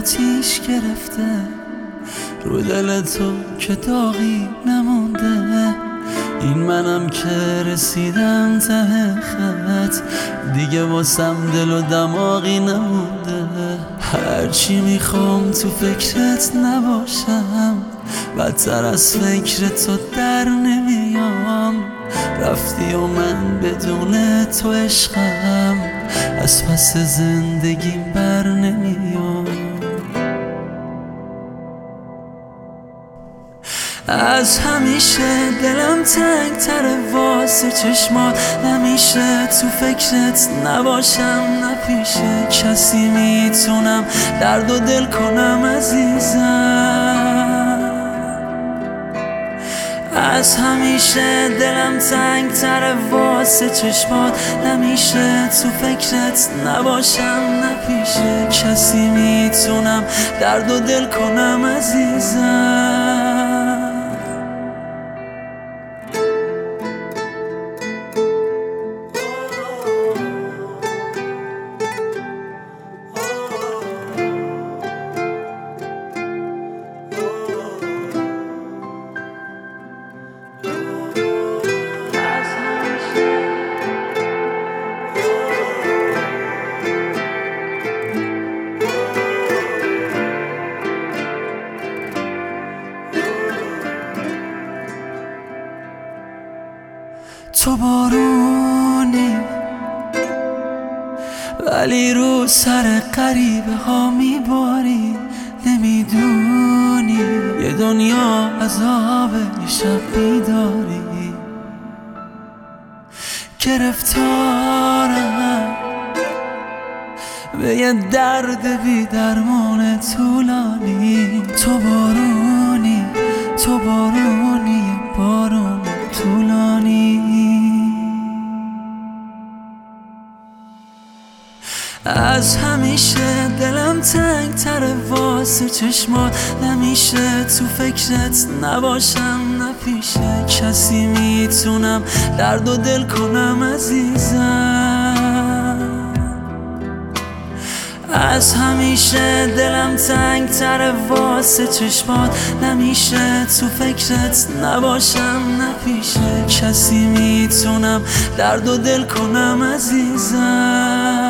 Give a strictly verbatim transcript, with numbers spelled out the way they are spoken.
آتیش گرفته رو دل تو که داغی نمونده. این منم که رسیدم ته خط، دیگه واسم دل و دماغی نمونده. هرچی میخوام تو فکرت نباشم، بدتر از فکر تو در نمیام. رفتی و من بدون تو عشقم، از پس زندگیم بر نمیام. از همیشه دلم تنگ تره واسه چشمات، نمیشه تو فکرت نباشم نه پیشه کسی میتونم درد و دل کنم عزیزم. از همیشه دلم تنگ تره واسه چشمات، نمیشه تو فکرت نباشم نه پیشه کسی میتونم درد و دل کنم عزیزم. تو بارونی ولی رو سر غریبه ها میباری، نمیدونی یه دنیا عذاب یه شب بیداری. گرفتارم به یه درد بی درمان طولانی. تو بارونی تو بارونی بارون طولانی. از همیشه دلم تنگ تره واسه چشمات، نمیشه تو فکرت نباشم نه پیشه کسی میتونم درد و دل کنم عزیزم. از همیشه دلم تنگ تره واسه چشمات، نمیشه تو فکرت نباشم نه پیشه کسی میتونم درد و دل کنم عزیزم.